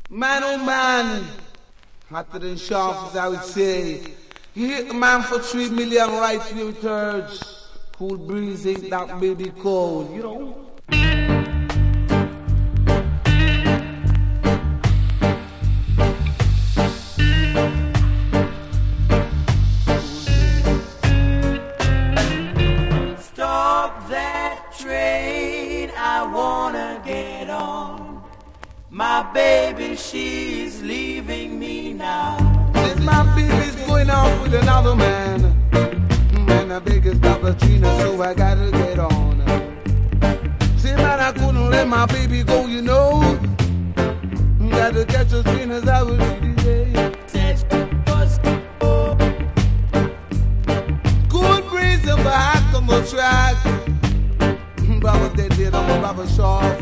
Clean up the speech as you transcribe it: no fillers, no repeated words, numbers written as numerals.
Man, oh man, hotter than sharp, as I would say. You hit the man for 3 million right two-thirds. Cool breeze ain't that baby cold, you know. Stop that train, I wanna get on. My baby, she's leaving me now. Since my baby's going off with another man, and the biggest Latina, so I gotta get on. See, man, I couldn't let my baby go, you know. Gotta catch a train as I was reading. Good breeze and back on the track. Baba did it on the Baba Shaw.